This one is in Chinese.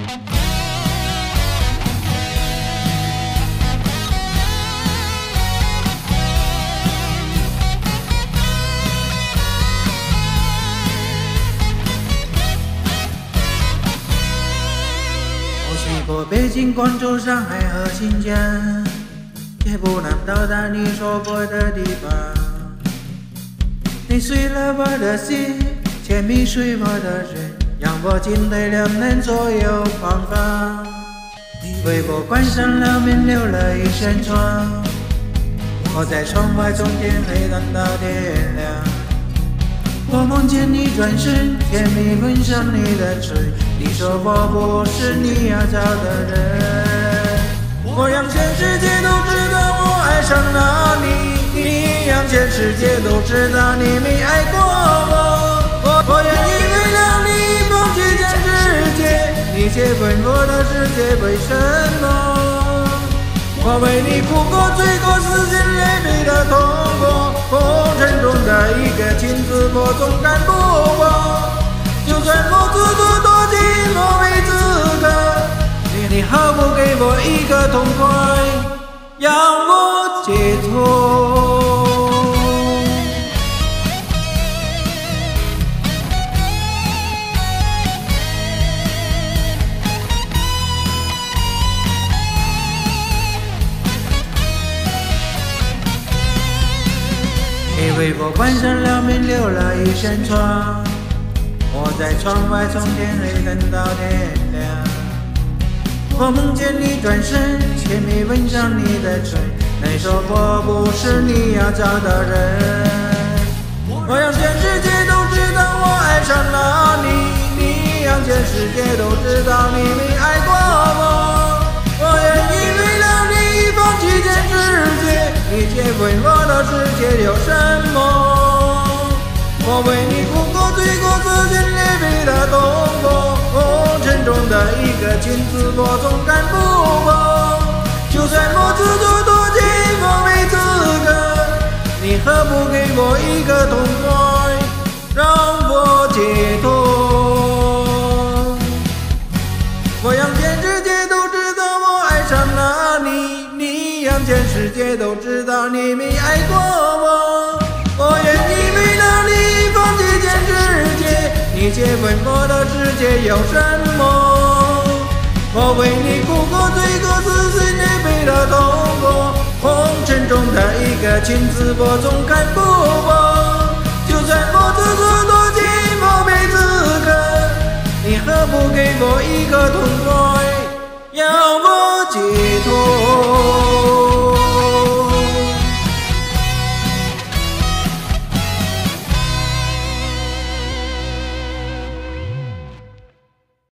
去过北京、广州、上海和新疆，也不能到达你说过的地方。你碎了我的心，却迷碎我的人，让我进退两难，左右放放。你为我关上了门，留了一扇窗，我在窗外从天黑等到天亮。我梦见你转身，甜蜜吻上你的嘴，你说我不是你要找的人。我让全世界都知道我爱上了你，你让全世界都知道你没爱过我。我愿意为了你放弃全世界，你却问我的世界为什么？我为你哭过、醉过、撕心裂肺的痛过，红尘中的一个情字我总看不过。就算我自作多情，我没资格，你何不给我一个痛快，让我解脱？你为我关上了门，留了一扇窗，我在窗外从天黑等到天亮。我梦见你转身，甜蜜吻上你的嘴，你说我不是你要找的人。我让全世界都知道我爱上了你，你让全世界都知道你没爱过我。我愿意为了你放弃全世界，你却问我的世界有什么？我为你哭过、醉过、撕心裂肺的痛过，红尘中的一个情字我总看不过。就算我自作多情，我没资格，你何不给我一个痛快，让我解脱？我让全世界都知道我爱上了你，你让全世界都知道你没爱过我。我愿意为了你放弃全世界，你却问我的世界有什么？我为你哭过、醉过、撕心裂肺的痛过，红尘中的一个情字我总看不过。就算我自作多情，我没资格，你何不给我一个痛快，让我解